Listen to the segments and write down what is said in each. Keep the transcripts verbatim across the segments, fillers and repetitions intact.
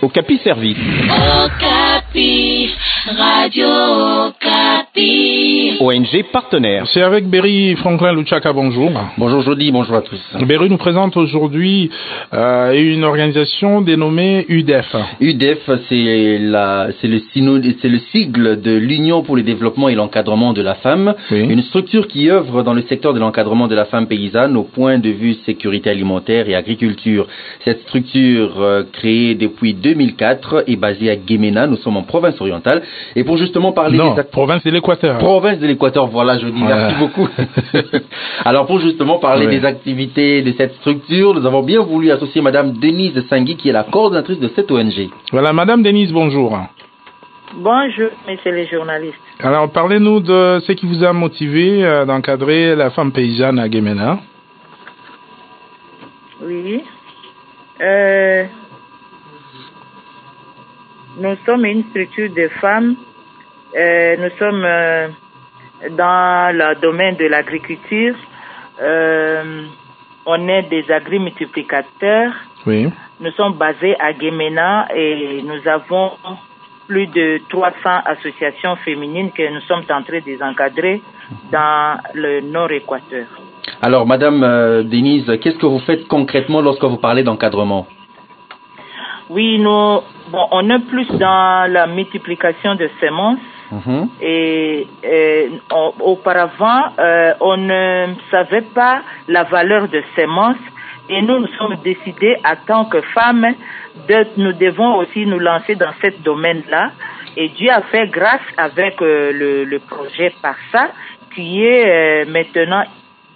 Okapi Service. Okapi, Radio Okapi. O N G partenaire. C'est avec Berry Franklin Luchaka, bonjour. Bonjour Jody, bonjour à tous. Berry nous présente aujourd'hui euh, une organisation dénommée U D E F. U D E F, c'est, la, c'est, le, c'est le sigle de l'Union pour le développement et l'encadrement de la femme, oui. Une structure qui œuvre dans le secteur de l'encadrement de la femme paysanne au point de vue sécurité alimentaire et agriculture. Cette structure euh, créée depuis deux mille quatre est basée à Guémena, nous sommes en province orientale, et pour justement parler non, des act... province de l'Équateur. Province de l'Équateur, voilà, je dis ouais. Merci beaucoup. Alors pour justement parler ouais. des activités de cette structure, nous avons bien voulu associer Madame Denise Sangui, qui est la coordinatrice de cette O N G. Voilà, Madame Denise, bonjour. Bonjour, messieurs les journalistes. Alors parlez-nous de ce qui vous a motivé euh, d'encadrer la femme paysanne à Guémena. Oui. Euh... Nous sommes une structure de femmes. Euh, nous sommes euh, dans le domaine de l'agriculture. Euh, on est des agri-multiplicateurs. Oui. Nous sommes basés à Guémena et nous avons plus de trois cents associations féminines que nous sommes en train de encadrer dans le Nord-Équateur. Alors, Madame euh, Denise, qu'est-ce que vous faites concrètement lorsque vous parlez d'encadrement? Oui, nous, bon, on est plus dans la multiplication de semences. Mmh. Et, et on, auparavant, euh, on ne savait pas la valeur de semences. Et nous, nous sommes décidés, en tant que femmes, de, nous devons aussi nous lancer dans ce domaine-là. Et Dieu a fait grâce avec euh, le, le projet Parsa, qui est euh, maintenant...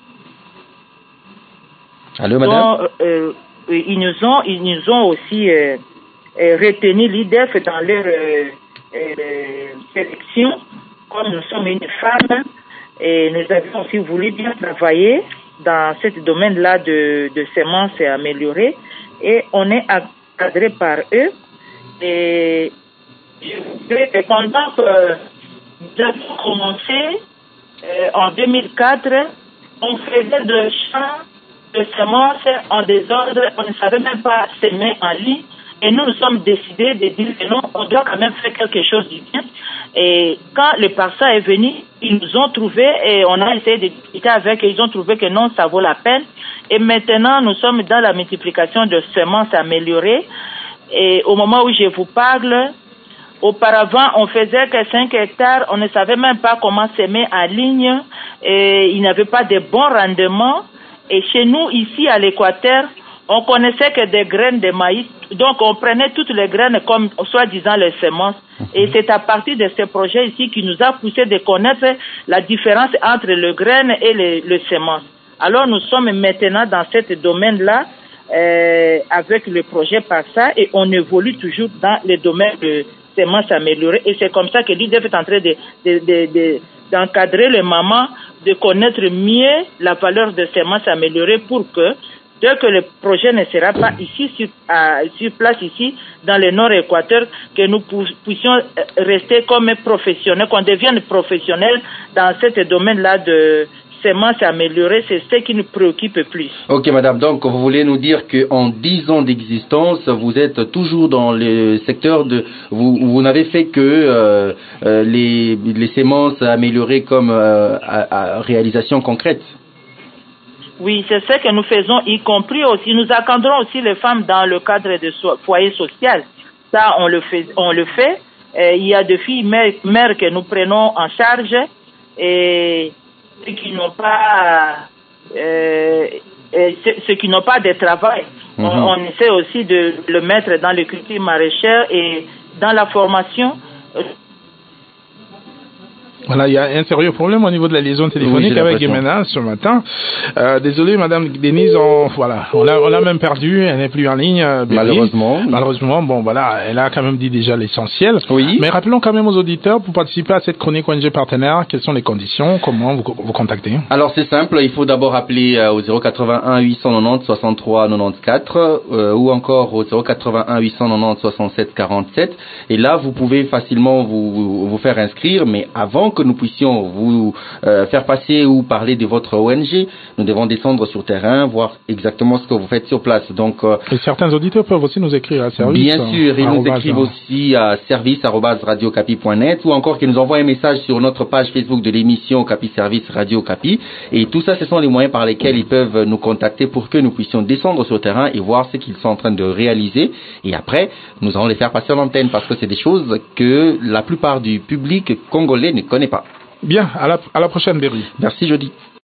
Allô, madame? Donc, euh, ils nous ont, ils nous ont aussi euh, euh, retenu l'I D E F dans leur euh, euh, sélection. Comme nous sommes une femme, et nous avons aussi voulu bien travailler dans ce domaine-là de, de semences améliorées, et on est encadré par eux. Et pendant que nous avons commencé euh, en deux mille quatre, on faisait de champs de semences en désordre, on ne savait même pas semer en ligne, et nous nous sommes décidés de dire que non, on doit quand même faire quelque chose du bien. Et quand le Parsa est venu, ils nous ont trouvé et on a essayé de discuter avec eux, ils ont trouvé que non, ça vaut la peine. Et maintenant, nous sommes dans la multiplication de semences améliorées. Et au moment où je vous parle, auparavant, on faisait que cinq hectares, on ne savait même pas comment semer en ligne, et il n'y avait pas de bons rendements. Et chez nous, ici à l'Équateur, on connaissait que des graines de maïs. Donc, on prenait toutes les graines comme, soi-disant, les semences. Et c'est à partir de ce projet ici qui nous a poussé de connaître la différence entre le graine et le, le semence. Alors, nous sommes maintenant dans ce domaine-là, euh, avec le projet Parsa, et on évolue toujours dans le domaine de semences améliorées. Et c'est comme ça que l'I D E F est en train de, de, de, de, d'encadrer les mamans, de connaître mieux la valeur de semences améliorées pour que, dès que le projet ne sera pas ici, sur, à, sur place ici, dans le Nord-Équateur, que nous puissions rester comme professionnels, qu'on devienne professionnels dans ce domaine-là de semences améliorées. C'est ce qui nous préoccupe plus. Ok, madame. Donc, vous voulez nous dire qu'en dix ans d'existence, vous êtes toujours dans le secteur de... Vous, vous n'avez fait que euh, euh, les, les semences améliorées comme euh, à, à réalisation concrète? Oui, c'est ce que nous faisons, y compris aussi, nous encadrons aussi les femmes dans le cadre de so- foyer social. Ça, on le fait. On le fait. Euh, il y a des filles mères, mères que nous prenons en charge et ceux qui n'ont pas, euh, ceux, ceux qui n'ont pas de travail. Mm-hmm. On, on essaie aussi de le mettre dans les cultures maraîchères et dans la formation. Voilà, il y a un sérieux problème au niveau de la liaison téléphonique oui, avec Guémena ce matin. Euh, désolé, Madame Denise, on, voilà, on l'a, on l'a même perdue, elle n'est plus en ligne. Euh, Malheureusement. Malheureusement, bon, voilà, elle a quand même dit déjà l'essentiel. Oui. Mais rappelons quand même aux auditeurs, pour participer à cette chronique O N G partenaire, quelles sont les conditions, comment vous, vous contactez? Alors, c'est simple, il faut d'abord appeler euh, au zéro quatre-vingt-un huit cent quatre-vingt-dix soixante-trois quatre-vingt-quatorze euh, ou encore au zéro quatre-vingt-un huit cent quatre-vingt-dix soixante-sept quarante-sept. Et là, vous pouvez facilement vous, vous, vous faire inscrire, mais avant que nous puissions vous euh, faire passer ou parler de votre O N G, nous devons descendre sur terrain, voir exactement ce que vous faites sur place. Donc, euh, et certains auditeurs peuvent aussi nous écrire à service. Bien sûr, ils nous écrivent aussi à service arobase radio capi point net ou encore qu'ils nous envoient un message sur notre page Facebook de l'émission Capi Service Radio Capi. Et tout ça, ce sont les moyens par lesquels ils peuvent nous contacter pour que nous puissions descendre sur terrain et voir ce qu'ils sont en train de réaliser. Et après, nous allons les faire passer à l'antenne parce que c'est des choses que la plupart du public congolais ne connaît pas. Bien, à la, à la prochaine, Berry. Merci, Jody.